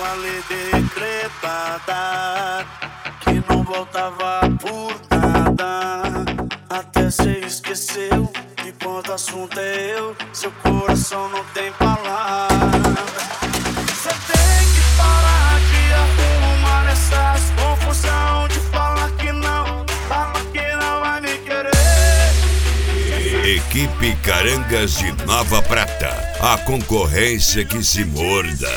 ali decretada, que não voltava por nada. Até cê esqueceu que quando o assunto é eu, seu coração não tem palavra. Cê tem que parar de arrumar essas confusão, de falar que não vai me querer. Equipe Carangas de Nova Prata, a concorrência que se morda.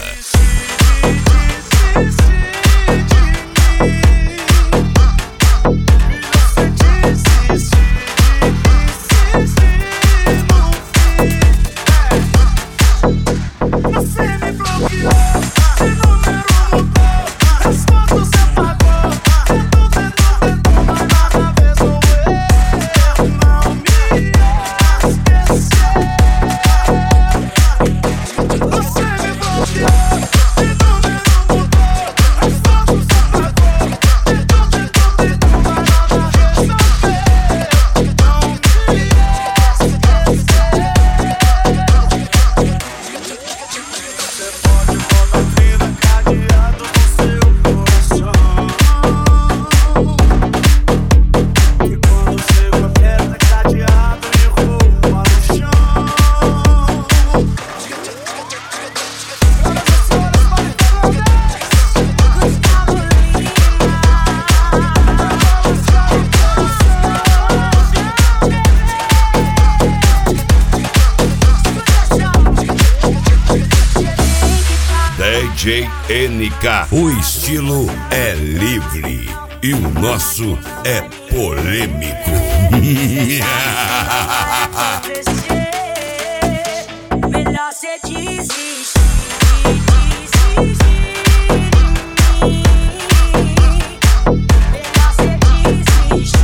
Você me bloqueou, de número mudou, as fotos apagou. Eu tô tentando, mas nada resolveu. Não me esqueceu. Você me bloqueou, de número mudou, as fotos apagou. Eu tô tentando, mas nada resolveu. Não me esqueceu. Você pode botar a vida cadeado no seu coração, e quando você aperta cadeado e rouba no chão. DJ NK, o estilo é livre e o nosso é polêmico. Melhor cê desistir. Melhor cê desistir.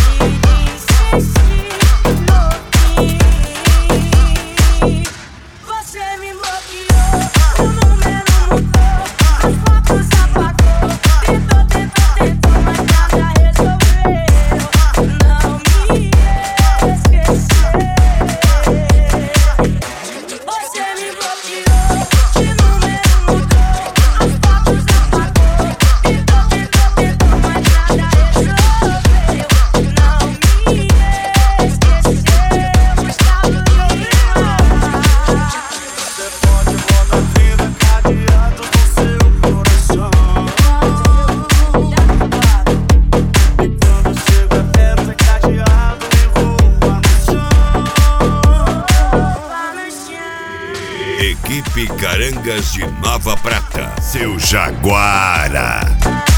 Você me bloqueou, o número mudou, as fotos apagou. Tentou, mas nada resolveu. Não me esqueceu. Você me bloqueou, de número mudou, as fotos apagou. Tentou, mas nada resolveu. Não me esqueceu. Estava no Você pode botar a vida cadeado no seu coração, e quando chega perto é cadeado e rouba no chão. Equipe Carangas de Nova Prata, seu Jaguara.